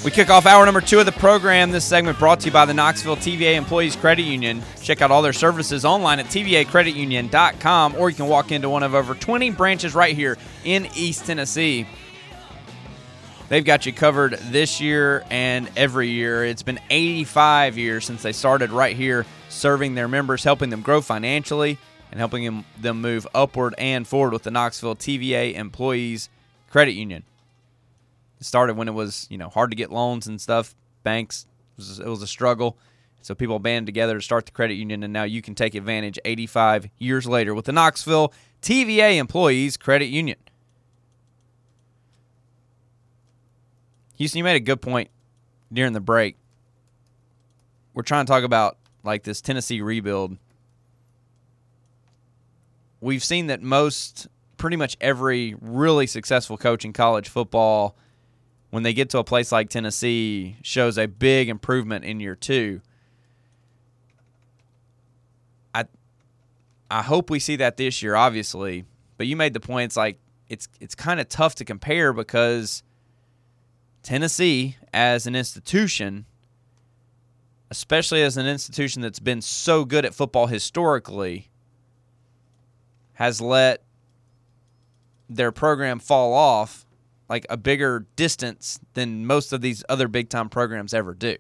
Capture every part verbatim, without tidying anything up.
We kick off hour number two of the program. This segment brought to you by the Knoxville T V A Employees Credit Union. Check out all their services online at T V A credit union dot com, or you can walk into one of over twenty branches right here in East Tennessee. They've got you covered this year and every year. It's been eighty-five years since they started right here serving their members, helping them grow financially, and helping them, them move upward and forward with the Knoxville T V A Employees Credit Union. It started when it was, you know, hard to get loans and stuff. Banks, it was, it was a struggle. So people banded together to start the credit union, and now you can take advantage eighty-five years later with the Knoxville T V A Employees Credit Union. Houston, you made a good point during the break. We're trying to talk about, like, this Tennessee rebuild. We've seen that most, pretty much every really successful coach in college football, when they get to a place like Tennessee, shows a big improvement in year two. I I hope we see that this year, obviously. But you made the point, it's like it's it's kind of tough to compare because Tennessee, as an institution, especially as an institution that's been so good at football historically, has let their program fall off like a bigger distance than most of these other big-time programs ever do.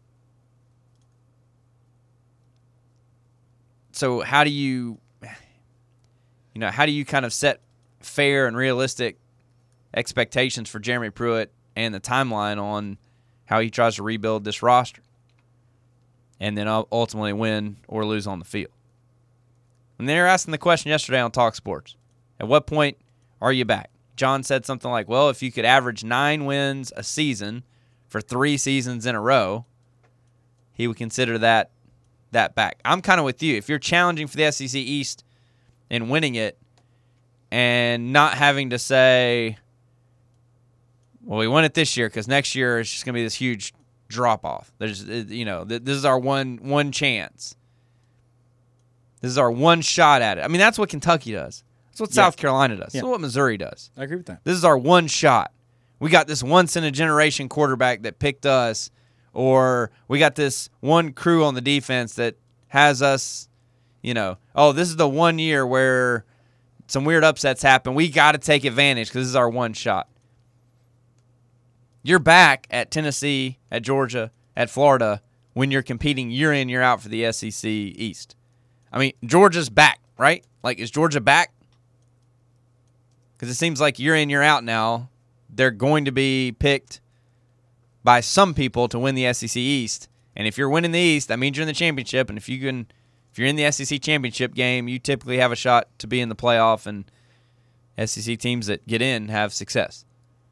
So how do you, you know, how do you kind of set fair and realistic expectations for Jeremy Pruitt and the timeline on how he tries to rebuild this roster and then ultimately win or lose on the field? And they were asking the question yesterday on Talk Sports. At what point are you back? John said something like, well, if you could average nine wins a season for three seasons in a row, he would consider that that back. I'm kind of with you. If you're challenging for the S E C East and winning it and not having to say, well, we won it this year because next year it's just going to be this huge drop-off. There's, you know, this is our one one chance. This is our one shot at it. I mean, that's what Kentucky does. That's what yeah. South Carolina does. Yeah. That's what Missouri does. I agree with that. This is our one shot. We got this once-in-a-generation quarterback that picked us, or we got this one crew on the defense that has us, you know, oh, this is the one year where some weird upsets happen. We got to take advantage because this is our one shot. You're back at Tennessee, at Georgia, at Florida when you're competing year in, year out for the S E C East. I mean, Georgia's back, right? Like, is Georgia back? Because it seems like year in, year out now, they're going to be picked by some people to win the S E C East. And if you're winning the East, that means you're in the championship. And if you can, if you're in the S E C championship game, you typically have a shot to be in the playoff. And S E C teams that get in have success.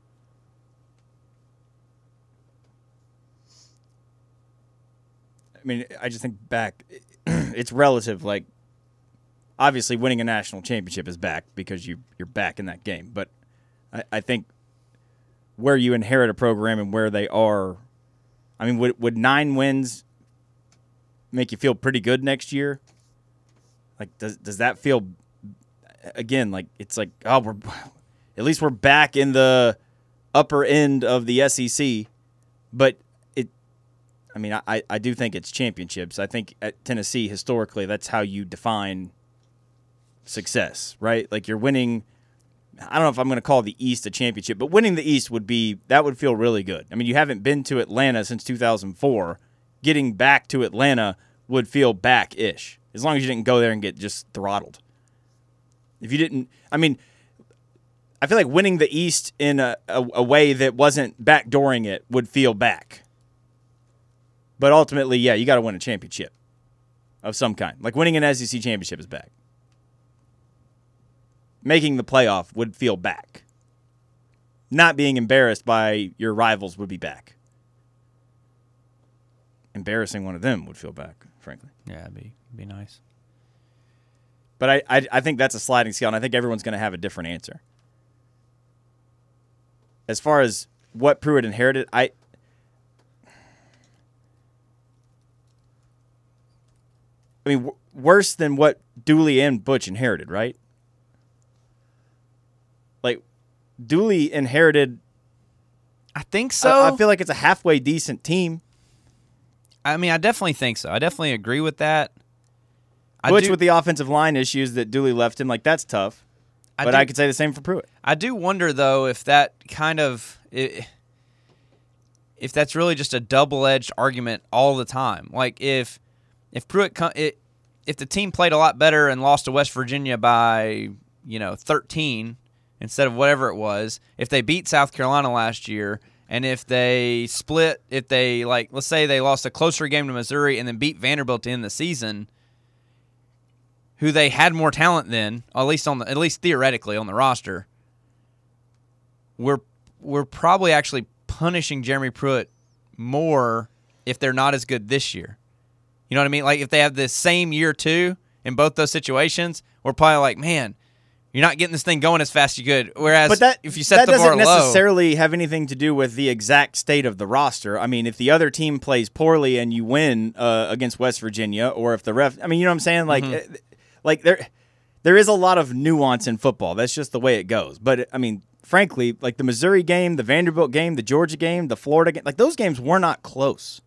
I mean, I just think back, it's relative. Like, obviously, winning a national championship is back because you, you're back in that game. But I, I think where you inherit a program and where they are, I mean, would, would nine wins make you feel pretty good next year? Like, does does that feel, again, like, it's like, oh, we're at least we're back in the upper end of the S E C. But it, I mean, I, I do think it's championships. I think at Tennessee, historically, that's how you define success, right? Like, you're winning. I don't know if I'm going to call the East a championship, but winning the East would be, that would feel really good. I mean, you haven't been to Atlanta since two thousand four. Getting back to Atlanta would feel back-ish, as long as you didn't go there and get just throttled. If you didn't, I mean, I feel like winning the East in a, a, a way that wasn't backdooring it would feel back. But ultimately, yeah, you got to win a championship of some kind. Like, winning an S E C championship is back. Making the playoff would feel back. Not being embarrassed by your rivals would be back. Embarrassing one of them would feel back, frankly. Yeah, it'd be, it'd be nice. But I, I, I think that's a sliding scale, and I think everyone's going to have a different answer. As far as what Pruitt inherited, I... I mean, w- worse than what Dooley and Butch inherited, right? Like, Dooley inherited I think so. I, I feel like it's a halfway decent team. I mean, I definitely think so. I definitely agree with that. I Butch do, with the offensive line issues that Dooley left him, like that's tough. I But do, I could say the same for Pruitt. I do wonder though if that kind of if that's really just a double-edged argument all the time. Like if if Pruitt it, if the team played a lot better and lost to West Virginia by, you know, thirteen instead of whatever it was, if they beat South Carolina last year, and if they split, if they, like, let's say they lost a closer game to Missouri and then beat Vanderbilt to end the season, who they had more talent than, at least on the, at least theoretically on the roster, we're we're probably actually punishing Jeremy Pruitt more if they're not as good this year. You know what I mean? Like if they have the same year two in both those situations, we're probably like, man, you're not getting this thing going as fast as you could. Whereas but that, if you set that the bar doesn't low, necessarily have anything to do with the exact state of the roster. I mean, if the other team plays poorly and you win uh, against West Virginia, or if the ref, I mean, you know what I'm saying? Like, mm-hmm. like there, there is a lot of nuance in football. That's just the way it goes. But I mean, frankly, like the Missouri game, the Vanderbilt game, the Georgia game, the Florida game, like those games were not close.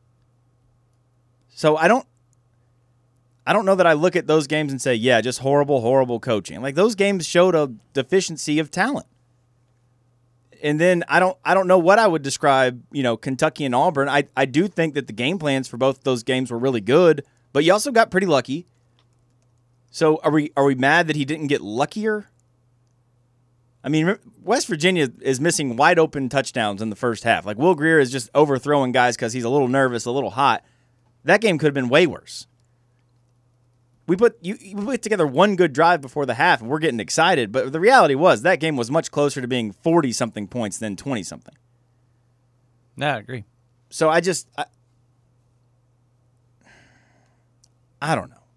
So I don't. I don't know that I look at those games and say, yeah, just horrible, horrible coaching. Like those games showed a deficiency of talent. And then I don't I don't know what I would describe, you know, Kentucky and Auburn. I, I do think that the game plans for both those games were really good, but you also got pretty lucky. So are we are we mad that he didn't get luckier? I mean, West Virginia is missing wide open touchdowns in the first half. Like Will Grier is just overthrowing guys because he's a little nervous, a little hot. That game could have been way worse. We put you we put together one good drive before the half, and we're getting excited. But the reality was that game was much closer to being forty-something points than twenty-something. No, I agree. So I just, I, I don't know.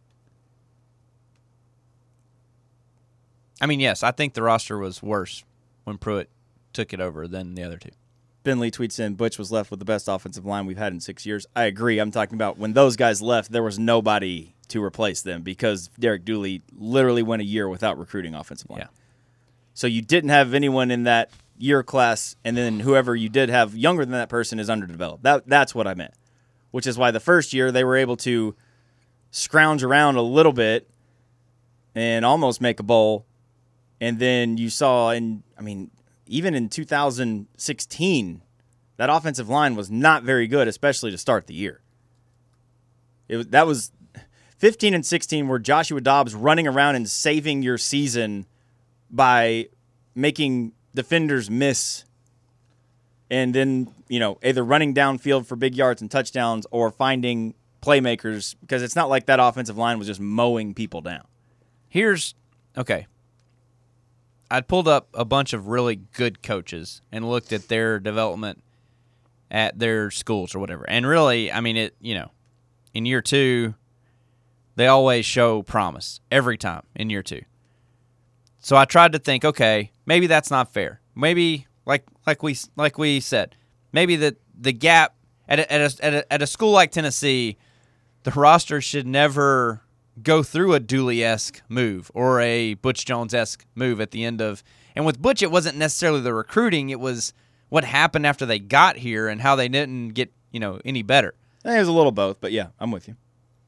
I mean, yes, I think the roster was worse when Pruitt took it over than the other two. Ben Lee tweets in, Butch was left with the best offensive line we've had in six years. I agree. I'm talking about when those guys left, there was nobody to replace them because Derek Dooley literally went a year without recruiting offensive line. Yeah. So you didn't have anyone in that year class, and then whoever you did have younger than that person is underdeveloped. That That's what I meant, which is why the first year they were able to scrounge around a little bit and almost make a bowl. And then you saw, in, I mean, even in two thousand sixteen, that offensive line was not very good, especially to start the year. It was, that was fifteen and sixteen were Joshua Dobbs running around and saving your season by making defenders miss and then, you know, either running downfield for big yards and touchdowns or finding playmakers, because it's not like that offensive line was just mowing people down. Here's, okay. I pulled up a bunch of really good coaches and looked at their development at their schools or whatever. And really, I mean, it, you know, in year two, they always show promise every time in year two. So I tried to think, okay, maybe that's not fair. Maybe, like like we like we said, maybe the the gap at a, at a, at a, at a school like Tennessee, the roster should never go through a Dooley-esque move or a Butch Jones-esque move at the end of. And with Butch, it wasn't necessarily the recruiting; it was what happened after they got here and how they didn't get, you know, any better. I think it was a little both, but yeah, I'm with you.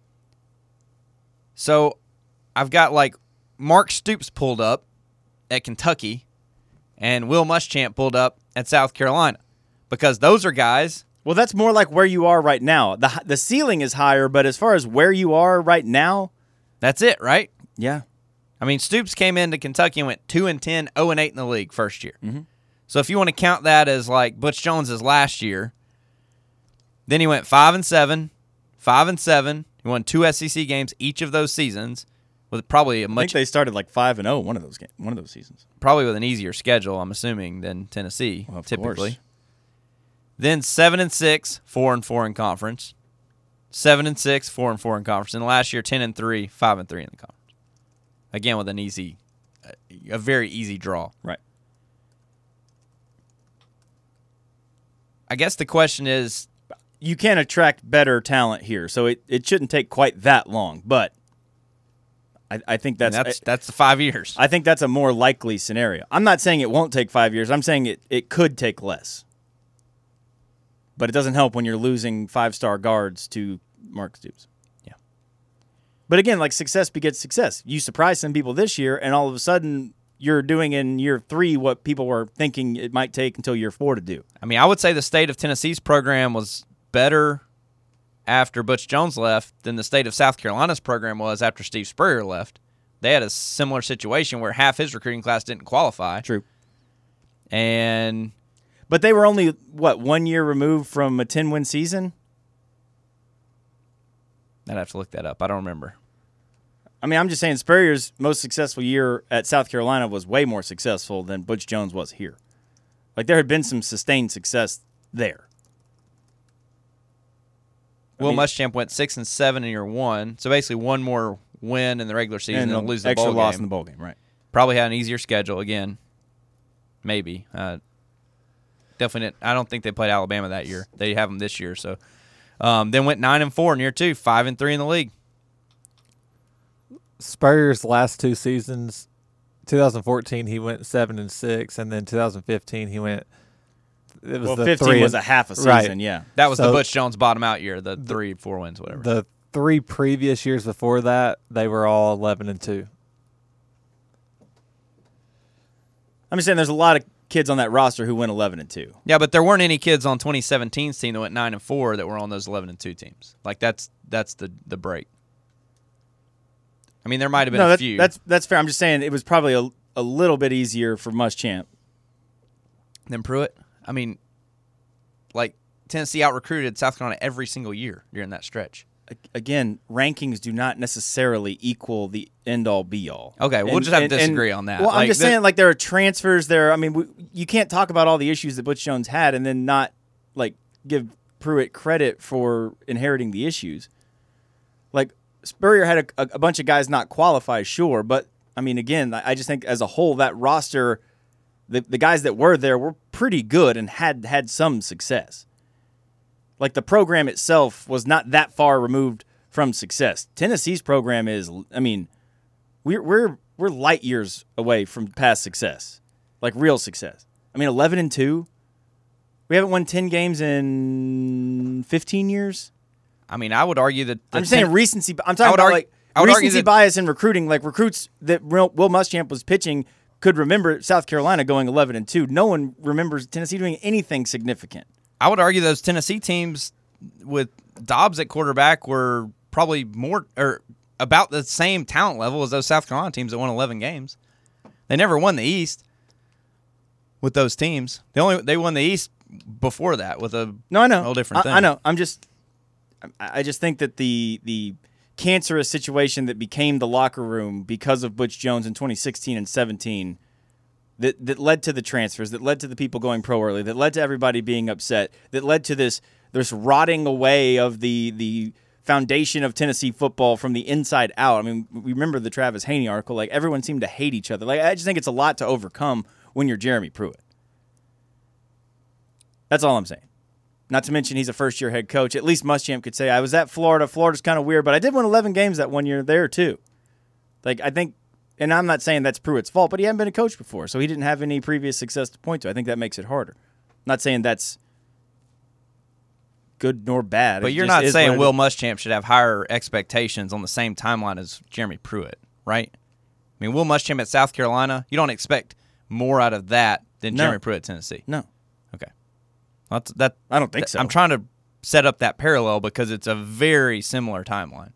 So I've got like Mark Stoops pulled up at Kentucky and Will Muschamp pulled up at South Carolina, because those are guys. Well, that's more like where you are right now. The the ceiling is higher, but as far as where you are right now, that's it, right? Yeah. I mean, Stoops came into Kentucky and went two and ten, oh and eight in the league first year. Mm-hmm. So if you want to count that as like Butch Jones's last year, then he went five and seven, five and seven. He won two S E C games each of those seasons, with probably a much. I think they started like five and zero one of those games, one of those seasons. Probably with an easier schedule, I'm assuming, than Tennessee well, of typically. Course. Then seven and six, four and four in conference. Seven and six, four and four in conference. And last year, ten and three, five and three in the conference. Again, with an easy, a very easy draw. Right. I guess the question is, you can attract better talent here, so it, it shouldn't take quite that long. But I, I think that's that's that's the five years. I think that's a more likely scenario. I'm not saying it won't take five years. I'm saying it, it could take less. but it doesn't help when you're losing five-star guards to Mark Stoops. Yeah. But again, like success begets success. You surprise some people this year, and all of a sudden you're doing in year three what people were thinking it might take until year four to do. I mean, I would say the state of Tennessee's program was better after Butch Jones left than the state of South Carolina's program was after Steve Spurrier left. They had a similar situation where half his recruiting class didn't qualify. True. And But they were only, what, one year removed from a ten-win season? I'd have to look that up. I don't remember. I mean, I'm just saying Spurrier's most successful year at South Carolina was way more successful than Butch Jones was here. Like, there had been some sustained success there. Will I mean, Muschamp went six and seven in year one, so basically one more win in the regular season and, and they'll lose the extra bowl loss game. in the bowl game, right? Probably had an easier schedule again. Maybe. Uh, definitely. Didn't, I don't think they played Alabama that year. They have them this year. So um, then went nine and four in year two, five and three in the league. Spurrier's last two seasons, twenty fourteen he went seven and six, and then twenty fifteen he went. It was Well, the fifteen three was and, a half a season, right. yeah. That was So- the Butch Jones bottom out year, the three, four wins, whatever. The three previous years before that, they were all eleven and two. I'm just saying there's a lot of kids on that roster who went eleven and two. Yeah, but there weren't any kids on twenty seventeen's team that went nine and four that were on those eleven and two teams. Like that's that's the the break. I mean, there might have been No, a that's, few. that's that's fair. I'm just saying it was probably a, a little bit easier for Muschamp. Then Pruitt. I mean, like Tennessee out recruited South Carolina every single year during that stretch. Again, rankings do not necessarily equal the end-all, be-all. Okay, we'll And- just have to and- and- disagree on that. Well, I'm Like, just the- saying, like, there are transfers there. I mean, we, you can't talk about all the issues that Butch Jones had and then not, like, give Pruitt credit for inheriting the issues. Like, Spurrier had a, a, a bunch of guys not qualify, sure, but, I mean, again, I just think as a whole, that roster, the, the guys that were there were pretty good and had had some success. Like, the program itself was not that far removed from success. Tennessee's program is, I mean, we're we're we're light years away from past success, like real success. I mean, eleven and two. We haven't won ten games in fifteen years. I mean, I would argue that the I'm just saying ten- recency. I'm I talking would about argue- like I would argue recency that- bias in recruiting. Like recruits that Will Will Muschamp was pitching could remember South Carolina going eleven and two. No one remembers Tennessee doing anything significant. I would argue those Tennessee teams with Dobbs at quarterback were probably more or about the same talent level as those South Carolina teams that won eleven games. They never won the East with those teams. They only they won the East before that with a No, I know. whole different I, thing. I know. I'm just, I I just think that the the cancerous situation that became the locker room because of Butch Jones in twenty sixteen and seventeen, that that led to the transfers, that led to the people going pro early, that led to everybody being upset, that led to this this rotting away of the the foundation of Tennessee football from the inside out. I mean, we remember the Travis Haney article. Like everyone seemed to hate each other. Like I just think it's a lot to overcome when you're Jeremy Pruitt. That's all I'm saying. Not to mention he's a first-year head coach. At least Muschamp could say, I was at Florida. Florida's kind of weird, but I did win eleven games that one year there, too. Like, I think, and I'm not saying that's Pruitt's fault, but he hadn't been a coach before, so he didn't have any previous success to point to. I think that makes it harder. I'm not saying that's good nor bad. But It you're just not is saying what it Will is. Muschamp should have higher expectations on the same timeline as Jeremy Pruitt, right? I mean, Will Muschamp at South Carolina, you don't expect more out of that than No. Jeremy Pruitt at Tennessee. No, Okay. That's, that, I don't think so. I'm trying to set up that parallel because it's a very similar timeline.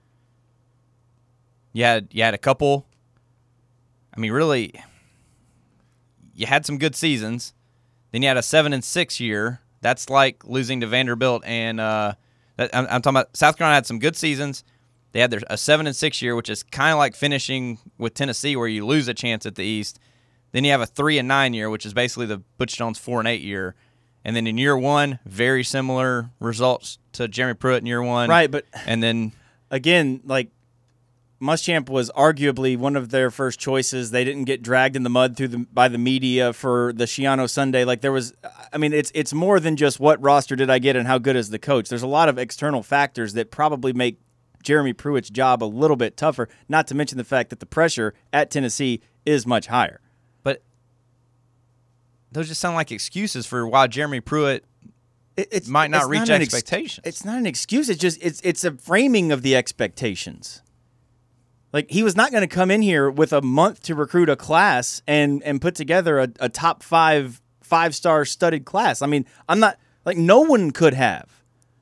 You had, you had a couple, I mean, really, you had some good seasons. Then you had a seven and six year. That's like losing to Vanderbilt and uh, that, I'm, I'm talking about South Carolina had some good seasons. They had their a seven and six year, which is kind of like finishing with Tennessee, where you lose a chance at the East. Then you have a three and nine year, which is basically the Butch Jones four and eight year. And then in year one, very similar results to Jeremy Pruitt in year one. Right, but And then again, like Muschamp was arguably one of their first choices. They didn't get dragged in the mud through the by the media for the Schiano Sunday. Like there was, I mean, it's it's more than just what roster did I get and how good is the coach. There's a lot of external factors that probably make Jeremy Pruitt's job a little bit tougher. Not to mention the fact that the pressure at Tennessee is much higher. But those just sound like excuses for why Jeremy Pruitt it it's, might not it's reach not an ex- expectations. it's not an excuse. It's just it's it's a framing of the expectations. Like, he was not going to come in here with a month to recruit a class and and put together a, a top five five star studded class. I mean, I'm not like no one could have,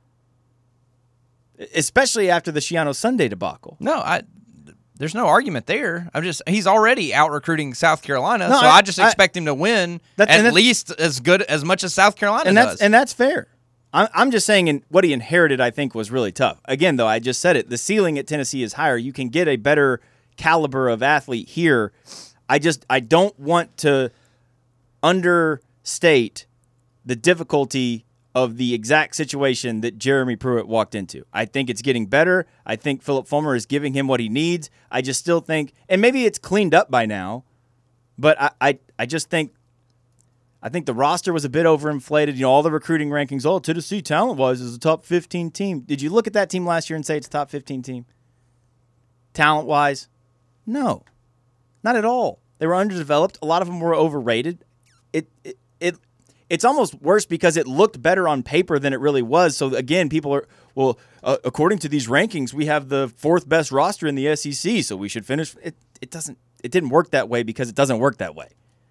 especially after the Shiano Sunday debacle. No, I. There's no argument there. I'm just he's already out recruiting South Carolina, No, so I- I, just I- expect him to win That's- and at that's- least as good as much as South Carolina and that's does. and that's fair. I'm I'm just saying, in what he inherited, I think was really tough. Again, though, I just said it. The ceiling at Tennessee is higher. You can get a better caliber of athlete here. I just I don't want to understate the difficulty of the exact situation that Jeremy Pruitt walked into. I think it's getting better. I think Philip Fulmer is giving him what he needs. I just still think, and maybe it's cleaned up by now, but I I, I just think I think the roster was a bit overinflated. You know, all the recruiting rankings, oh, Tennessee talent-wise is a top fifteen team. Did you look at that team last year and say it's a top fifteen team? Talent-wise? No. Not at all. They were underdeveloped. A lot of them were overrated. It it, it It's almost worse because it looked better on paper than it really was. So, again, people are, well, uh, according to these rankings, we have the fourth best roster in the S E C, so we should finish. It, it doesn't. It didn't work that way because it doesn't work that way.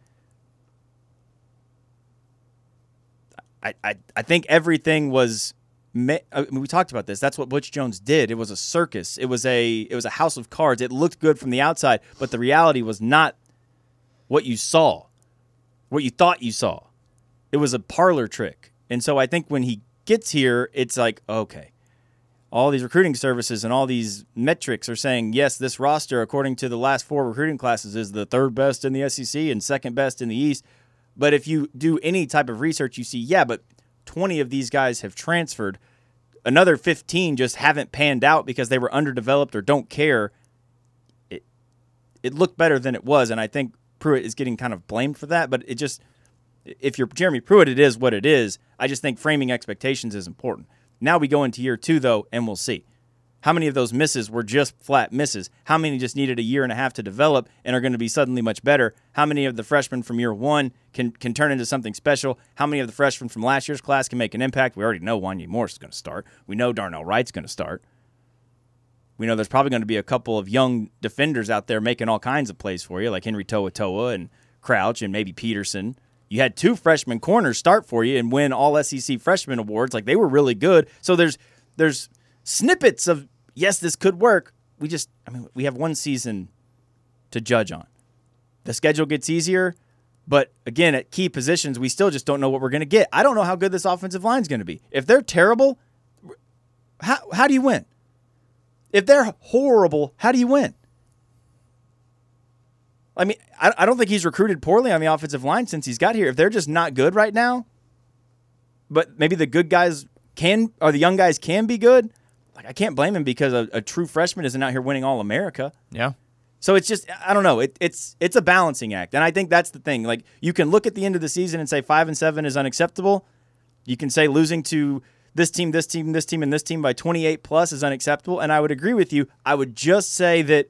I, I, I think everything was. I mean, we talked about this. That's what Butch Jones did. It was a circus. It was a it was a house of cards. It looked good from the outside, but the reality was not what you saw, what you thought you saw. It was a parlor trick. And so I think when he gets here, it's like, okay, all these recruiting services and all these metrics are saying, yes, this roster, according to the last four recruiting classes, is the third best in the S E C and second best in the East. But if you do any type of research, you see, yeah, but twenty of these guys have transferred. Another fifteen just haven't panned out because they were underdeveloped or don't care. It it looked better than it was, and I think Pruitt is getting kind of blamed for that, but it just, if you're Jeremy Pruitt, it is what it is. I just think framing expectations is important. Now we go into year two, though, and we'll see. How many of those misses were just flat misses? How many just needed a year and a half to develop and are going to be suddenly much better? How many of the freshmen from year one can can turn into something special? How many of the freshmen from last year's class can make an impact? We already know Wanya Morris is going to start. We know Darnell Wright's going to start. We know there's probably going to be a couple of young defenders out there making all kinds of plays for you, like Henry Toa Toa and Crouch and maybe Peterson. You had two freshman corners start for you and win all S E C freshman awards. Like, they were really good. So there's there's snippets of, yes, this could work. We just, I mean, we have one season to judge on. The schedule gets easier, but again, at key positions, we still just don't know what we're going to get. I don't know how good this offensive line is going to be. If they're terrible, how how do you win? If they're horrible, how do you win? I mean, I, I don't think he's recruited poorly on the offensive line since he's got here. If they're just not good right now, but maybe the good guys can, or the young guys can be good, like, I can't blame him because a, a true freshman isn't out here winning All-America. Yeah. So it's just, I don't know. It, it's it's a balancing act, and I think that's the thing. Like, you can look at the end of the season and say five and seven is unacceptable. You can say losing to this team, this team, this team, and this team by twenty-eight plus is unacceptable, and I would agree with you. I would just say that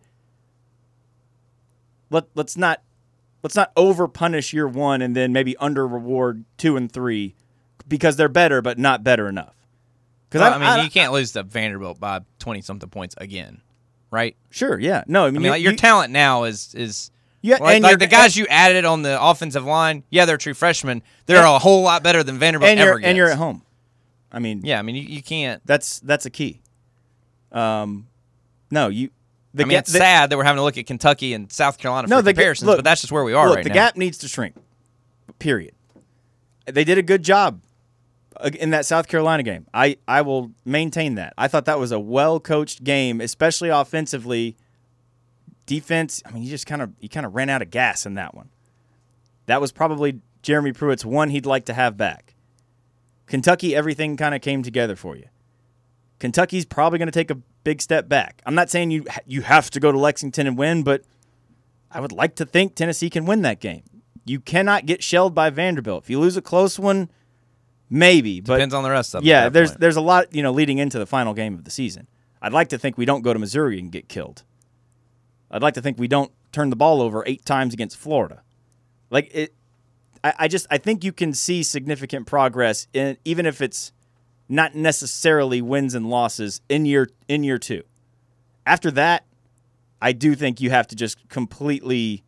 let let's not let's not over punish year one and then maybe under reward two and three because they're better but not better enough. Because well, I, I mean, I, you can't lose to Vanderbilt by twenty something points again, right? Sure, yeah. No, I mean, I mean you, like your you, talent now is is yeah, like, and like the guys you added on the offensive line. Yeah, they're true freshmen. They're and, a whole lot better than Vanderbilt and ever you're, gets. And you're at home. I mean, yeah. I mean, you, you can't. That's that's a key. Um, no, you. The I mean, ga- it's the, sad that we're having to look at Kentucky and South Carolina for no, the, comparisons, look, but that's just where we are look, right the now. The gap needs to shrink. Period. They did a good job in that South Carolina game. I, I will maintain that. I thought that was a well-coached game, especially offensively. Defense, I mean, you just kind of you kind of ran out of gas in that one. That was probably Jeremy Pruitt's one he'd like to have back. Kentucky, everything kind of came together for you. Kentucky's probably going to take a big step back. I'm not saying you you have to go to Lexington and win, but I would like to think Tennessee can win that game. You cannot get shelled by Vanderbilt. If you lose a close one, maybe. But depends on the rest of them. Yeah, there's point. there's a lot, you know, leading into the final game of the season. I'd like to think we don't go to Missouri and get killed. I'd like to think we don't turn the ball over eight times against Florida. Like it, I, I just I think you can see significant progress in even if it's not necessarily wins and losses in year in year two. After that, I do think you have to just completely,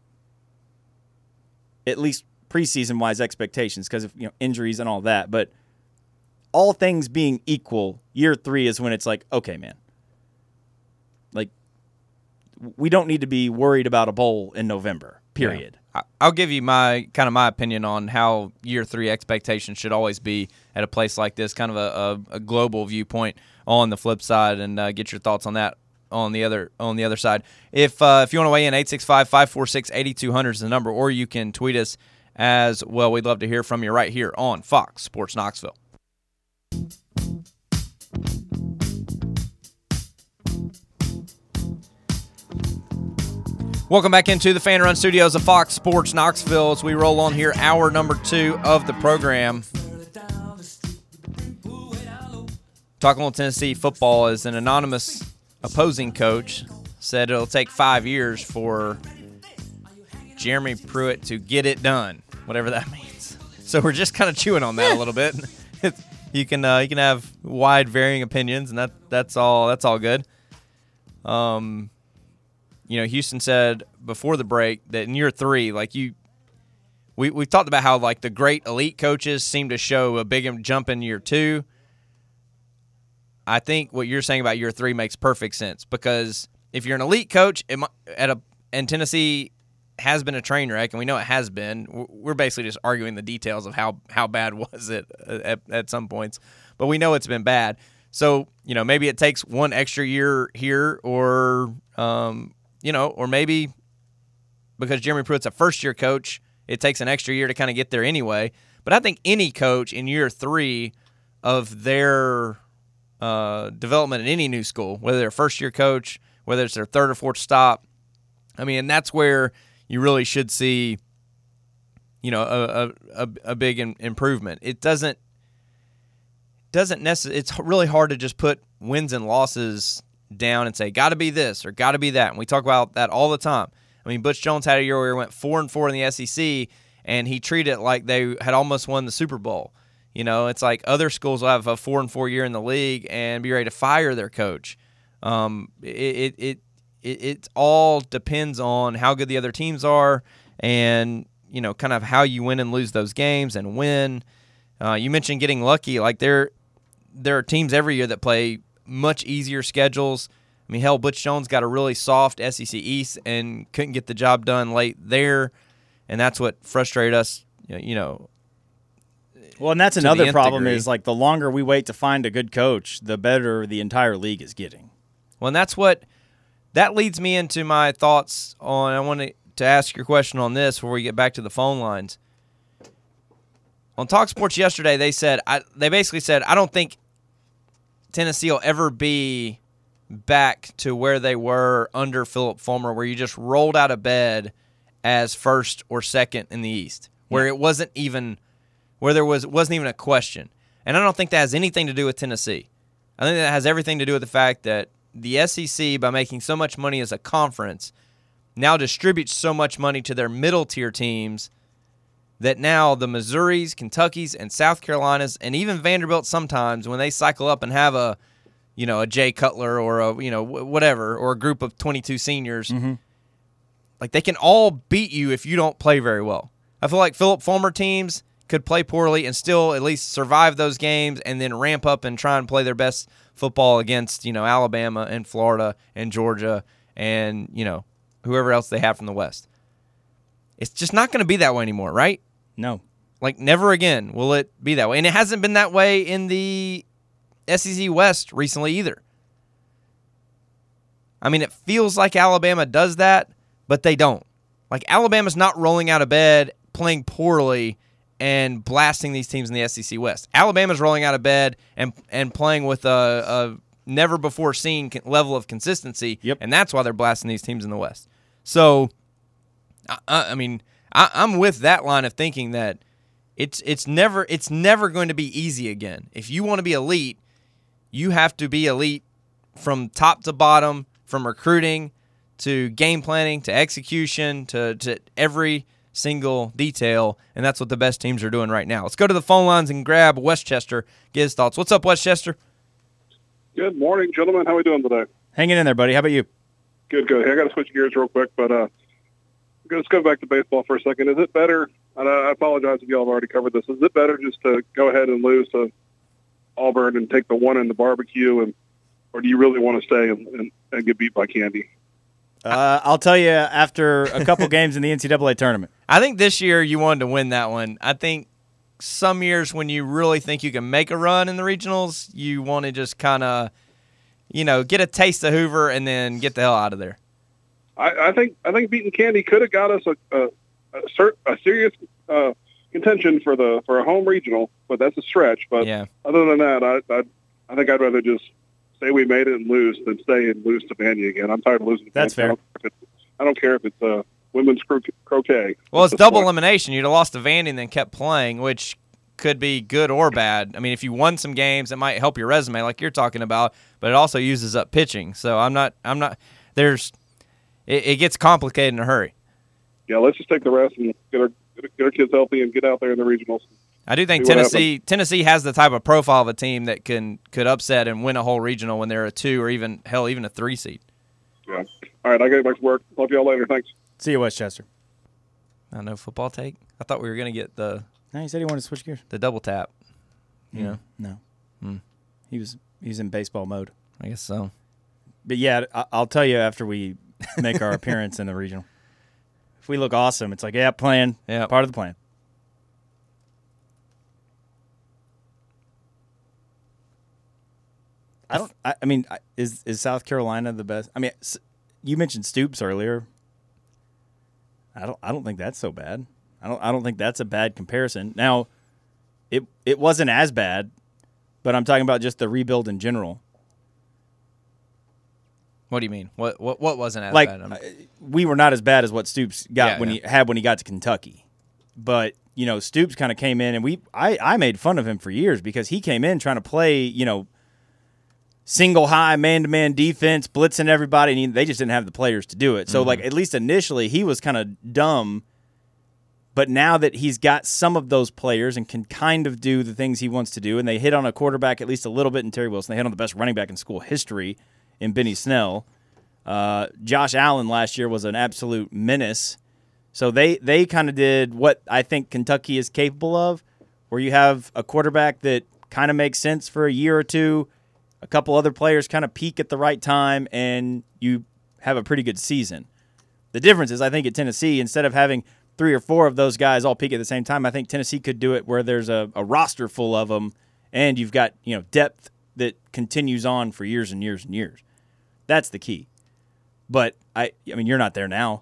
at least preseason wise, expectations because of you know injuries and all that. But all things being equal, year three is when it's like, okay, man, like we don't need to be worried about a bowl in November. Period. Yeah. I'll give you my kind of my opinion on how year three expectations should always be at a place like this, kind of a, a, a global viewpoint on the flip side, and uh, get your thoughts on that on the other on the other side. If uh, if you want to weigh in, eight six five, five four six, eight two zero zero is the number, or you can tweet us as well. We'd love to hear from you right here on Fox Sports Knoxville. Welcome back into the Fan Run Studios of Fox Sports Knoxville as we roll on here, hour number two of the program. Talking about Tennessee football, as an anonymous opposing coach said it'll take five years for Jeremy Pruitt to get it done, whatever that means. So we're just kind of chewing on that a little bit. you can uh, you can have wide varying opinions, and that that's all that's all good. Um. You know, Houston said before the break that in year three, like you, we we talked about how like the great elite coaches seem to show a big jump in year two. I think what you're saying about year three makes perfect sense because if you're an elite coach it, at a and Tennessee has been a train wreck, and we know it has been. We're basically just arguing the details of how how bad was it at, at some points, but we know it's been bad. So you know, maybe it takes one extra year here, or um. You know, or maybe because Jeremy Pruitt's a first-year coach, it takes an extra year to kind of get there anyway. But I think any coach in year three of their uh, development in any new school, whether they're a first-year coach, whether it's their third or fourth stop, I mean, and that's where you really should see, you know, a a, a big in, improvement. It doesn't doesn't necessarily. It's really hard to just put wins and losses down and say, got to be this or got to be that. And we talk about that all the time. I mean, Butch Jones had a year where he went four and four in the S E C, and he treated it like they had almost won the Super Bowl. You know, it's like other schools will have a four and four year in the league and be ready to fire their coach. Um, it, it, it, it, it all depends on how good the other teams are and, you know, kind of how you win and lose those games and win. Uh, you mentioned getting lucky. Like there, there are teams every year that play much easier schedules. I mean, hell, Butch Jones got a really soft S E C East and couldn't get the job done late there, and that's what frustrated us, you know. Well, and that's another problem degree. Is, like, the longer we wait to find a good coach, the better the entire league is getting. Well, and that's what – that leads me into my thoughts on – I want to ask your question on this before we get back to the phone lines. On Talk Sports yesterday, they said I, – they basically said, I don't think – Tennessee will ever be back to where they were under Philip Fulmer, where you just rolled out of bed as first or second in the East, where yeah. it wasn't even where there was wasn't even a question. And I don't think that has anything to do with Tennessee. I think that has everything to do with the fact that the S E C, by making so much money as a conference, now distributes so much money to their middle tier teams that now the Missouris, Kentuckys, and South Carolinas, and even Vanderbilt sometimes, when they cycle up and have a, you know, a Jay Cutler or a, you know, whatever, or a group of twenty-two seniors, mm-hmm. like they can all beat you if you don't play very well. I feel like Philip Fulmer teams could play poorly and still at least survive those games and then ramp up and try and play their best football against, you know, Alabama and Florida and Georgia and, you know, whoever else they have from the West. It's just not going to be that way anymore, right? No. Like, never again will it be that way. And it hasn't been that way in the S E C West recently either. I mean, it feels like Alabama does that, but they don't. Like, Alabama's not rolling out of bed, playing poorly, and blasting these teams in the S E C West. Alabama's rolling out of bed and and playing with a, a never-before-seen level of consistency, yep. and that's why they're blasting these teams in the West. So, I, I mean... I, I'm with that line of thinking that it's it's never it's never going to be easy again. If you want to be elite, you have to be elite from top to bottom, from recruiting to game planning to execution to, to every single detail, and that's what the best teams are doing right now. Let's go to the phone lines and grab Westchester, get his thoughts. What's up, Westchester? Good morning, gentlemen. How are we doing today? Hanging in there, buddy. How about you? Good, good. Hey, I got to switch gears real quick, but uh, let's go back to baseball for a second. Is it better, and I apologize if you all have already covered this, is it better just to go ahead and lose to Auburn and take the one in the barbecue, and or do you really want to stay and, and, and get beat by Candy? Uh, I'll tell you after a couple games in the N C double A tournament. I think this year you wanted to win that one. I think some years when you really think you can make a run in the regionals, you want to just kind of, you know, get a taste of Hoover and then get the hell out of there. I, I think I think beating Candy could have got us a a, a, cert, a serious uh, contention for the for a home regional, but that's a stretch. But yeah. Other than that, I, I I think I'd rather just say we made it and lose than stay and lose to Banya again. I'm tired of losing. To That's Banya. fair. I don't, I don't care if it's uh, women's cro- croquet. Well, it's At this double point. elimination. You'd have lost to Vandy and then kept playing, which could be good or bad. I mean, if you won some games, it might help your resume, like you're talking about, but it also uses up pitching. So I'm not, I'm not. There's, it, it gets complicated in a hurry. Yeah, let's just take the rest and get our get our kids healthy and get out there in the regionals. I do think See what Tennessee Tennessee has the type of profile of a team that can could upset and win a whole regional when they're a two or even hell even a three seed. Yeah. All right, I got to get back to work. Talk to y'all later. Thanks. See you, Westchester. I know football take. I thought we were gonna get the No, he said he wanted to switch gears. the double tap. You Mm, know, No. Hmm. He was he was in baseball mode. I guess so. But yeah, I- I'll tell you after we make our appearance in the regional. If we look awesome, it's like, yeah, plan. Yeah. Part of the plan. I don't. I, I mean, I- is is South Carolina the best? I mean, s- you mentioned Stoops earlier. I don't. I don't think that's so bad. I don't. I don't think that's a bad comparison. Now, it it wasn't as bad, but I'm talking about just the rebuild in general. What do you mean? What what what wasn't as like bad? I'm- uh, we were not as bad as what Stoops got Yeah, when yeah. he had when he got to Kentucky, but you know Stoops kind of came in and we I I made fun of him for years because he came in trying to play you know single high man to man defense blitzing everybody and he, they just didn't have the players to do it. So Mm-hmm. like at least initially he was kind of dumb, but now that he's got some of those players and can kind of do the things he wants to do, and they hit on a quarterback at least a little bit in Terry Wilson, they hit on the best running back in school history in Benny Snell. Uh, Josh Allen last year was an absolute menace. So they, they kind of did what I think Kentucky is capable of, where you have a quarterback that kind of makes sense for a year or two, a couple other players kind of peak at the right time, and you have a pretty good season. The difference is I think at Tennessee, instead of having three or four of those guys all peak at the same time, I think Tennessee could do it where there's a, a roster full of them, and you've got you know depth that continues on for years and years and years. That's the key. But, I I mean, you're not there now.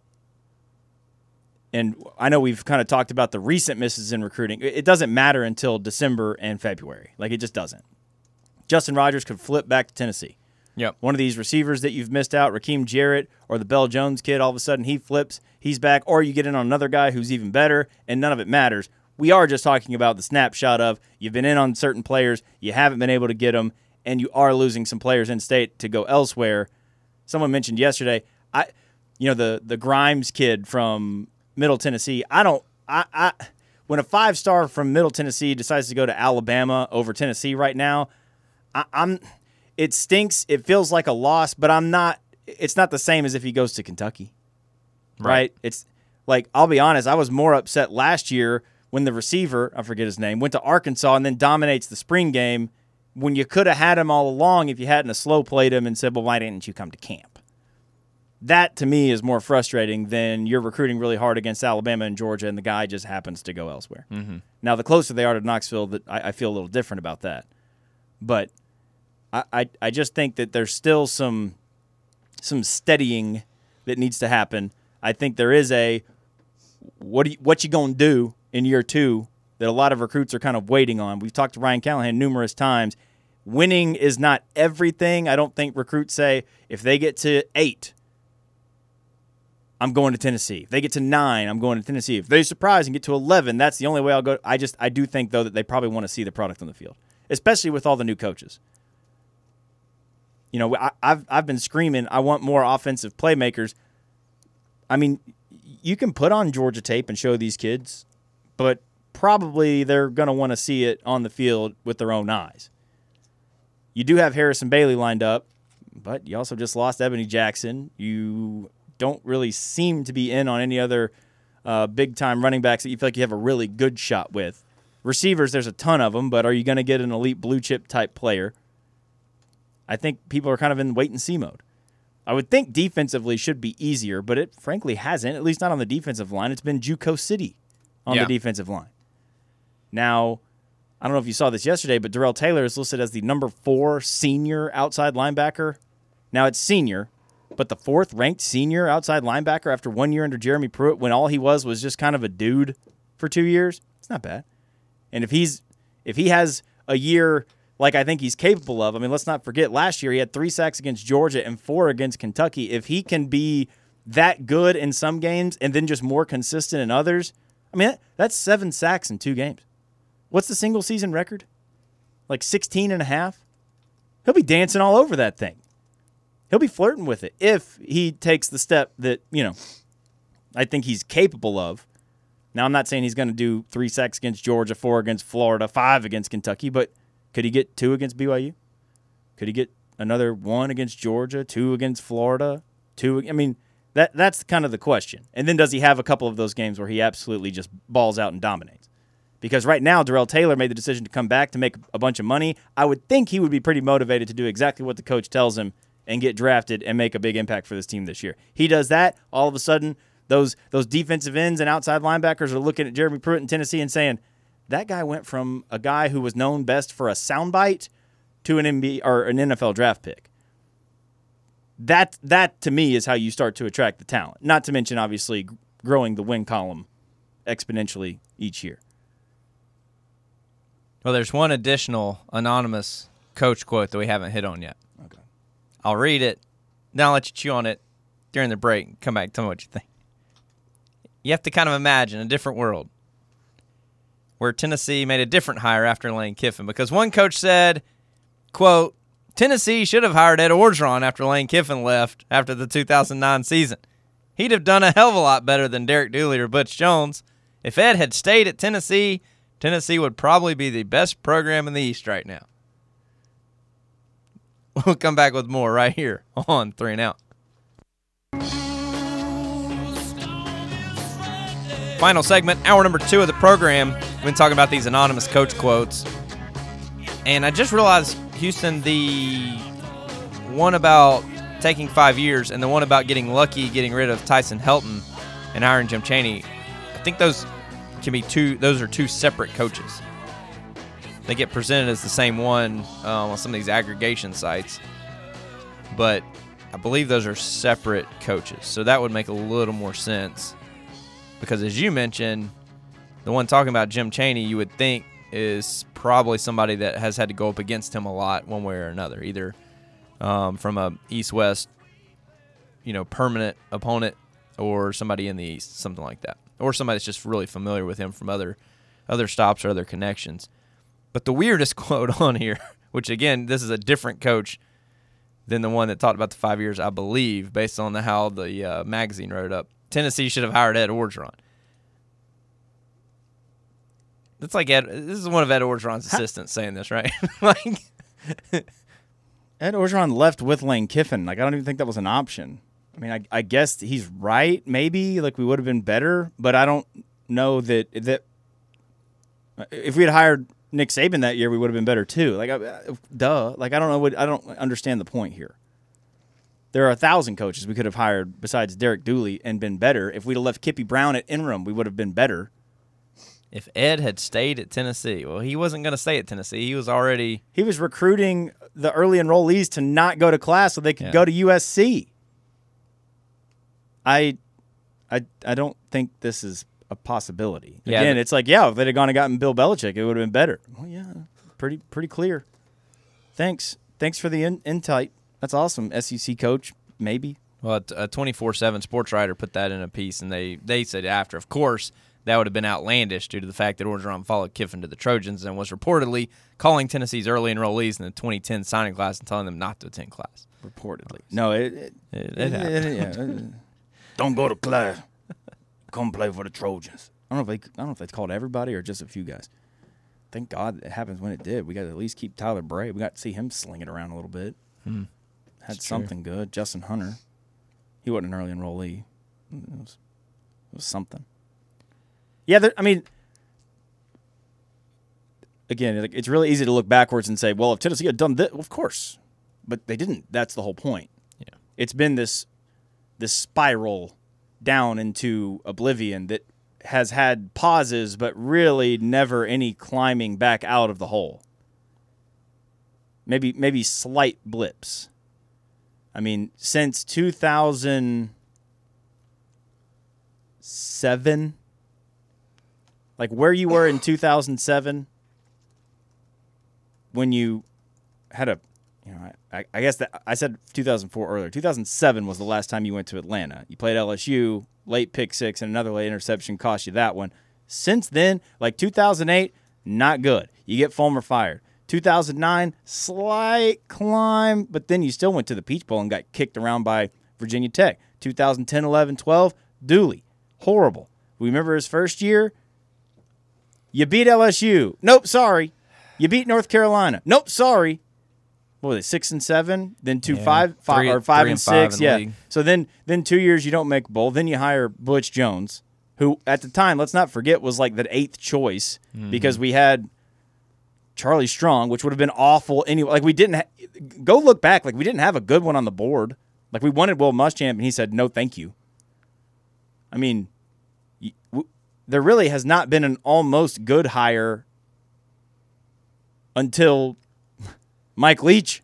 And I know we've kind of talked about the recent misses in recruiting. It doesn't matter until December and February. Like, it just doesn't. Justin Rogers could flip back to Tennessee. Yep. One of these receivers that you've missed out, Rakeem Jarrett or the Bell Jones kid, all of a sudden he flips, he's back, or you get in on another guy who's even better, and none of it matters. We are just talking about the snapshot of you've been in on certain players, you haven't been able to get them, and you are losing some players in state to go elsewhere. Someone mentioned yesterday, I, you know, the the Grimes kid from Middle Tennessee. I don't, I, I, when a five star from Middle Tennessee decides to go to Alabama over Tennessee right now, I, I'm, it stinks. It feels like a loss, but I'm not. It's not the same as if he goes to Kentucky, right? Right. It's like I'll be honest. I was more upset last year when the receiver, I forget his name, went to Arkansas and then dominates the spring game. When you could have had him all along if you hadn't a slow played him and said, well, why didn't you come to camp? That, to me, is more frustrating than you're recruiting really hard against Alabama and Georgia and the guy just happens to go elsewhere. Mm-hmm. Now, the closer they are to Knoxville, that I, I feel a little different about that. But I, I, I just think that there's still some some steadying that needs to happen. I think there is a what, do you, what you going to do in year two that a lot of recruits are kind of waiting on. We've talked to Ryan Callahan numerous times. Winning is not everything. I don't think recruits say, if they get to eight, I'm going to Tennessee. If they get to nine, I'm going to Tennessee. If they surprise and get to eleven, that's the only way I'll go. I just I do think, though, that they probably want to see the product on the field, especially with all the new coaches. You know, I, I've I've been screaming, I want more offensive playmakers. I mean, you can put on Georgia tape and show these kids, but probably they're going to want to see it on the field with their own eyes. You do have Harrison Bailey lined up, but you also just lost Ebony Jackson. You don't really seem to be in on any other uh, big-time running backs that you feel like you have a really good shot with. Receivers, there's a ton of them, but are you going to get an elite blue-chip type player? I think people are kind of in wait-and-see mode. I would think defensively should be easier, but it frankly hasn't, at least not on the defensive line. It's been JUCO City on yeah. the defensive line. Now, I don't know if you saw this yesterday, but Darrell Taylor is listed as the number four senior outside linebacker. Now, it's senior, but the fourth-ranked senior outside linebacker after one year under Jeremy Pruitt when all he was was just kind of a dude for two years, it's not bad. And if he's if he has a year like I think he's capable of, I mean, let's not forget last year he had three sacks against Georgia and four against Kentucky. If he can be that good in some games and then just more consistent in others, I mean, that's seven sacks in two games. What's the single season record? Like sixteen and a half? He'll be dancing all over that thing. He'll be flirting with it if he takes the step that, you know, I think he's capable of. Now, I'm not saying he's going to do three sacks against Georgia, four against Florida, five against Kentucky, but could he get two against B Y U? Could he get another one against Georgia, two against Florida, two? I mean, that that's kind of the question. And then does he have a couple of those games where he absolutely just balls out and dominates? Because right now, Darrell Taylor made the decision to come back to make a bunch of money. I would think he would be pretty motivated to do exactly what the coach tells him and get drafted and make a big impact for this team this year. He does that, all of a sudden, those those defensive ends and outside linebackers are looking at Jeremy Pruitt in Tennessee and saying, that guy went from a guy who was known best for a soundbite to an N B A or an N F L draft pick. That, that, to me, is how you start to attract the talent. Not to mention, obviously, growing the win column exponentially each year. Well, there's one additional anonymous coach quote that we haven't hit on yet. Okay. I'll read it, then I'll let you chew on it during the break and come back and tell me what you think. You have to kind of imagine a different world where Tennessee made a different hire after Lane Kiffin, because one coach said, quote, Tennessee should have hired Ed Orgeron after Lane Kiffin left after the two thousand nine season. He'd have done a hell of a lot better than Derek Dooley or Butch Jones. If Ed had stayed at Tennessee, Tennessee would probably be the best program in the East right now. We'll come back with more right here on Three and Out. Final segment, hour number two of the program. We've been talking about these anonymous coach quotes. And I just realized, Houston, the one about taking five years and the one about getting lucky, getting rid of Tyson Helton and hiring Jim Chaney, I think those can be two, those are two separate coaches. They get presented as the same one um, on some of these aggregation sites. But I believe those are separate coaches. So that would make a little more sense. Because as you mentioned, the one talking about Jim Chaney, you would think is probably somebody that has had to go up against him a lot one way or another, either um, from a East-West, you know, permanent opponent or somebody in the East, something like that. Or somebody that's just really familiar with him from other other stops or other connections. But the weirdest quote on here, which, again, this is a different coach than the one that talked about the five years, I believe, based on the, how the uh, magazine wrote it up. Tennessee should have hired Ed Orgeron. That's like Ed. This is one of Ed Orgeron's assistants saying this, right? like Ed Orgeron left with Lane Kiffin. Like, I don't even think that was an option. I mean, I, I guess he's right. Maybe like we would have been better, but I don't know that that if we had hired Nick Saban that year, we would have been better too. Like, uh, duh. Like, I don't know what I don't understand the point here. There are a thousand coaches we could have hired besides Derek Dooley and been better. If we'd have left Kippy Brown at interim, we would have been better. If Ed had stayed at Tennessee, well, he wasn't going to stay at Tennessee. He was already he was recruiting the early enrollees to not go to class so they could yeah. go to U S C. I, I, I don't think this is a possibility. Yeah, Again, the, it's like, yeah, if they'd have gone and gotten Bill Belichick, it would have been better. Well, yeah, pretty pretty clear. Thanks. Thanks for the in- insight. That's awesome. S E C coach, maybe. Well, a twenty-four seven sports writer put that in a piece, and they, they said after, of course, that would have been outlandish due to the fact that Orgeron followed Kiffin to the Trojans and was reportedly calling Tennessee's early enrollees in the twenty ten signing class and telling them not to attend class. Reportedly. No, it, it, It, it it, happened. it, yeah, it, don't go to class. come play for the Trojans. I don't know if they, I don't know if they called everybody or just a few guys. Thank God it happens when it did. We got to at least keep Tyler Bray. We got to see him sling it around a little bit. Hmm. Had That's something good. Justin Hunter. He wasn't an early enrollee. It was, it was something. Yeah, there, I mean, again, it- it's really easy to look backwards and say, well, if Tennessee had done this, of course. But they didn't. That's the whole point. Yeah. It's been this this spiral down into oblivion that has had pauses, but really never any climbing back out of the hole. Maybe maybe slight blips. I mean, since two thousand seven, like where you were in two thousand seven, when you had a, you know, I, I guess that I said two thousand four earlier. two thousand seven was the last time you went to Atlanta. You played L S U, late pick six, and another late interception cost you that one. Since then, like two thousand eight, not good. You get Fulmer fired. two thousand nine, slight climb, but then you still went to the Peach Bowl and got kicked around by Virginia Tech. two thousand ten, eleven, twelve, Dooley, horrible. Remember his first year? You beat L S U. Nope, sorry. You beat North Carolina. Nope, sorry. What was it, six and seven? Then two, Yeah, five, five three- or five three and and five six. in the Yeah. league. So then, then two years you don't make bowl. Then you hire Butch Jones, who at the time, let's not forget, was like the eighth choice Mm-hmm. because we had Charlie Strong, which would have been awful anyway. Like we didn't ha- go look back. Like we didn't have a good one on the board. Like we wanted Will Muschamp, and he said no, thank you. I mean, y- w- there really has not been an almost good hire until Mike Leach,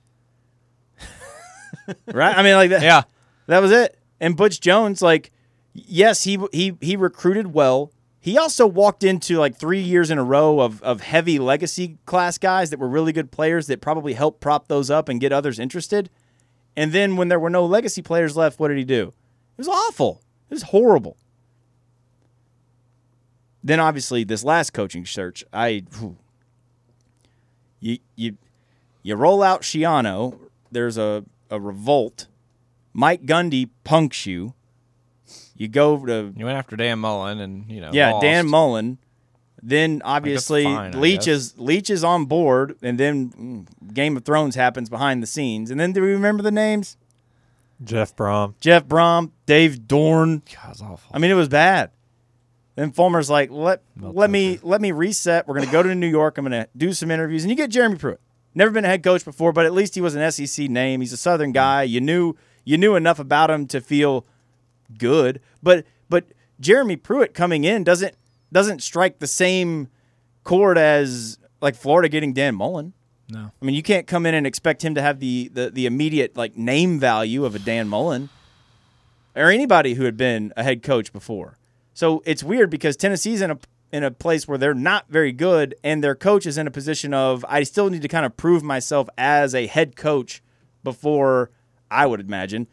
right? I mean, like that. Yeah. That was it. And Butch Jones, like, yes, he he he recruited well. He also walked into like three years in a row of of heavy legacy class guys that were really good players that probably helped prop those up and get others interested. And then when there were no legacy players left, what did he do? It was awful. It was horrible. Then obviously this last coaching search, I whew, you you you roll out Shiano. There's a, a revolt. Mike Gundy punks you. You go to You went after Dan Mullen, and you know. yeah, lost. Dan Mullen. Then obviously fine, I Leach guess. is Leach is on board, and then mm, Game of Thrones happens behind the scenes. And then do we remember the names? Jeff Brom. Jeff Brom, Dave Dorn. God, it was awful. I mean, it was bad. Then Fulmer's like, let Mel let me Tucker. let me reset. We're gonna go to New York. I'm gonna do some interviews, and you get Jeremy Pruitt. Never been a head coach before, but at least he was an S E C name. He's a Southern guy. You knew you knew enough about him to feel good. But but Jeremy Pruitt coming in doesn't doesn't strike the same chord as like Florida getting Dan Mullen. No. I mean, you can't come in and expect him to have the the, the immediate like name value of a Dan Mullen or anybody who had been a head coach before. So it's weird because Tennessee's in a in a place where they're not very good, and their coach is in a position of I still need to kind of prove myself as a head coach before I would imagine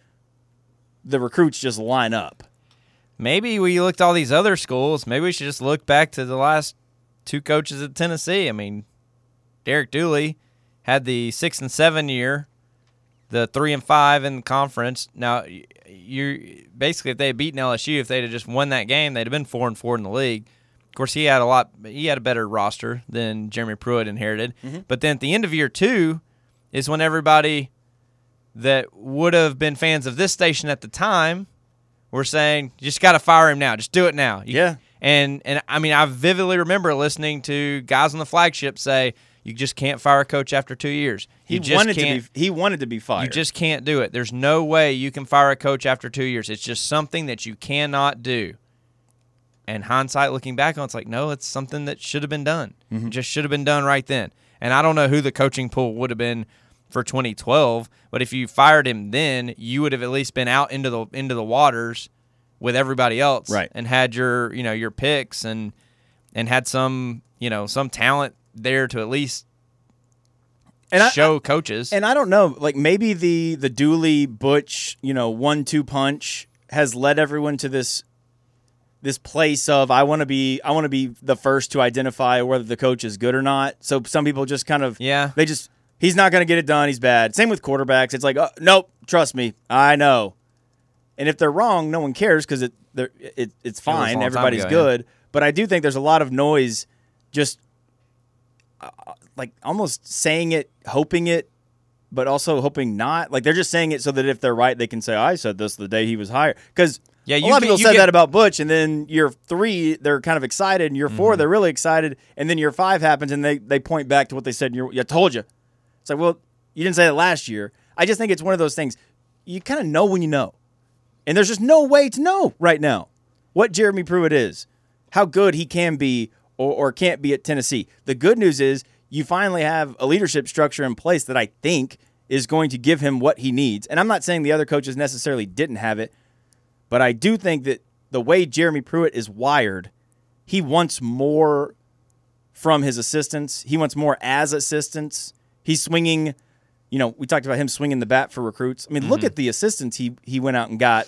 the recruits just line up. Maybe we looked at all these other schools. Maybe we should just look back to the last two coaches at Tennessee. I mean, Derek Dooley had the six and seven year, the three and five in the conference. Now, you basically if they had beaten L S U, if they'd have just won that game, they'd have been four and four in the league. Of course, he had a lot. He had a better roster than Jeremy Pruitt inherited. Mm-hmm. But then at the end of year two is when everybody that would have been fans of this station at the time were saying, "You just got to fire him now. Just do it now." You, Yeah. And and I mean, I vividly remember listening to guys on the flagship say, "You just can't fire a coach after two years. You He just wanted can't, to be he wanted to be fired. You just can't do it. There's no way you can fire a coach after two years. It's just something that you cannot do." And hindsight, looking back on, it's like, no, it's something that should have been done. Mm-hmm. It just should have been done right then. And I don't know who the coaching pool would have been for twenty twelve, but if you fired him then, you would have at least been out into the into the waters with everybody else, Right. And had your you know your picks and and had some you know some talent there to at least And I- show coaches. And I don't know, like maybe the the Dooley Butch, you know, one two punch has led everyone to this this place of I want to be I want to be the first to identify whether the coach is good or not. So some people just kind of Yeah. they just he's not going to get it done. He's bad. Same with quarterbacks. It's like, oh, nope, trust me, I know. And if they're wrong, no one cares because it, it it's a long fine. time Everybody's ago, good. But I do think there's a lot of noise just uh, like almost saying it, hoping it, but also hoping not. Like they're just saying it so that if they're right, they can say, I said this the day he was hired. Because Yeah, a you lot of get- people you said get- that about Butch, and then year three, they're kind of excited, and year four, Mm-hmm. they're really excited, and then year five happens, and they, they point back to what they said in year I told you. It's like, well, you didn't say that last year. I just think it's one of those things. You kind of know when you know. And there's just no way to know right now what Jeremy Pruitt is, how good he can be or, or can't be at Tennessee. The good news is you finally have a leadership structure in place that I think is going to give him what he needs. And I'm not saying the other coaches necessarily didn't have it, but I do think that the way Jeremy Pruitt is wired, he wants more from his assistants. He wants more as assistants. He's swinging, you know, we talked about him swinging the bat for recruits. I mean, look at the assistants he he went out and got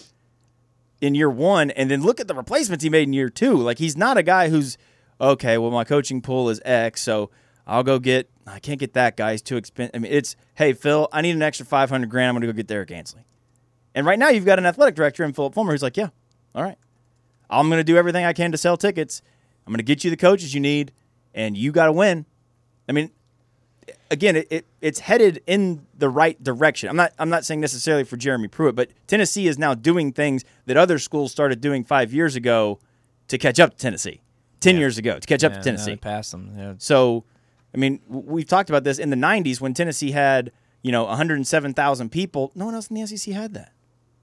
in year one, and then look at the replacements he made in year two. Like, he's not a guy who's, okay, well, my coaching pool is X, so I'll go get, I can't get that guy. He's too expensive. I mean, it's, hey, Phil, I need an extra five hundred grand. I'm going to go get Derek Ansley. And right now you've got an athletic director in Philip Fulmer who's like, yeah, all right. I'm going to do everything I can to sell tickets. I'm going to get you the coaches you need, and you got to win. I mean, again, it, it it's headed in the right direction. I'm not I'm not saying necessarily for Jeremy Pruitt, but Tennessee is now doing things that other schools started doing five years ago to catch up to Tennessee, ten years ago to catch up Yeah, to no, Tennessee. they passed them. Yeah. So, I mean, w- we've talked about this in the nineties when Tennessee had, you know, one hundred seven thousand people. No one else in the S E C had that.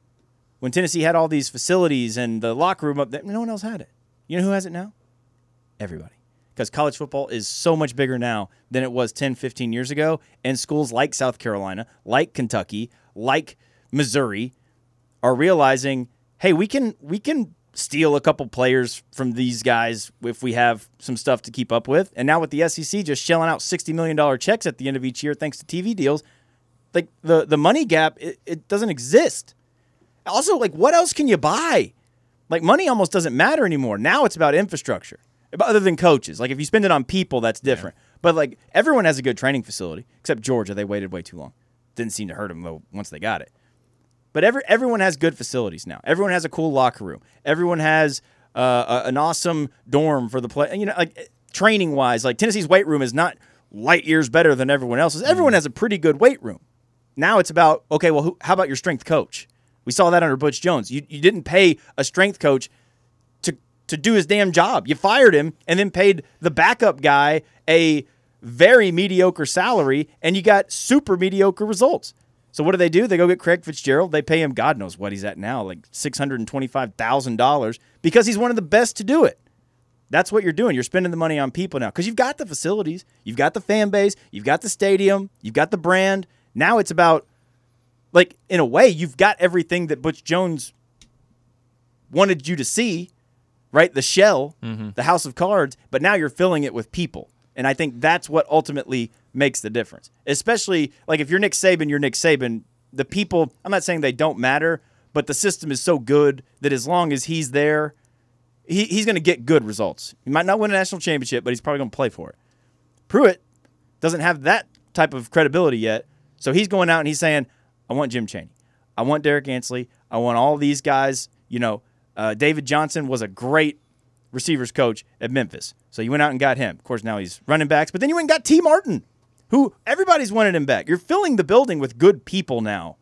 When Tennessee had all these facilities and the locker room up there, no one else had it. You know who has it now? Everybody. Because college football is so much bigger now than it was ten, fifteen years ago. And schools like South Carolina, like Kentucky, like Missouri are realizing, hey, we can we can steal a couple players from these guys if we have some stuff to keep up with. And now with the S E C just shelling out sixty million dollars checks at the end of each year thanks to T V deals, like the, the money gap, it, it doesn't exist. Also, like, what else can you buy? Like, money almost doesn't matter anymore. Now it's about infrastructure, other than coaches. Like, if you spend it on people, that's different. Yeah. But, like, everyone has a good training facility, except Georgia. They waited way too long. Didn't seem to hurt them, though, once they got it. But every everyone has good facilities now. Everyone has a cool locker room. Everyone has uh, a, an awesome dorm for the play. You know, like, training-wise, like, Tennessee's weight room is not light years better than everyone else's. Everyone has a pretty good weight room. Now it's about, okay, well, who, how about your strength coach? We saw that under Butch Jones. You you didn't pay a strength coach to to do his damn job. You fired him and then paid the backup guy a very mediocre salary, and you got super mediocre results. So what do they do? They go get Craig Fitzgerald. They pay him God knows what he's at now, like six hundred twenty-five thousand dollars, because he's one of the best to do it. That's what you're doing. You're spending the money on people now because you've got the facilities, you've got the fan base, you've got the stadium, you've got the brand. Now it's about, like, in a way, you've got everything that Butch Jones wanted you to see, right? The shell, mm-hmm. the house of cards, but now you're filling it with people. And I think that's what ultimately makes the difference. Especially, like, if you're Nick Saban, you're Nick Saban. The people, I'm not saying they don't matter, but the system is so good that as long as he's there, he, he's going to get good results. He might not win a national championship, but he's probably going to play for it. Pruitt doesn't have that type of credibility yet, so he's going out and he's saying, I want Jim Chaney. I want Derek Ansley. I want all these guys. You know, uh, David Johnson was a great receivers coach at Memphis. So you went out and got him. Of course, now he's running backs. But then you went and got T. Martin, who everybody's wanted him back. You're filling the building with good people now.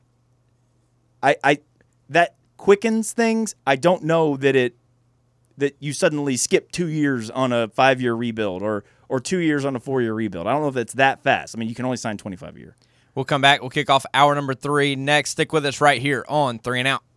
I, I that quickens things. I don't know that it that you suddenly skip two years on a five-year rebuild or or two years on a four-year rebuild. I don't know if it's that fast. I mean, you can only sign twenty-five a year. We'll come back. We'll kick off hour number three next. Stick with us right here on Three and Out.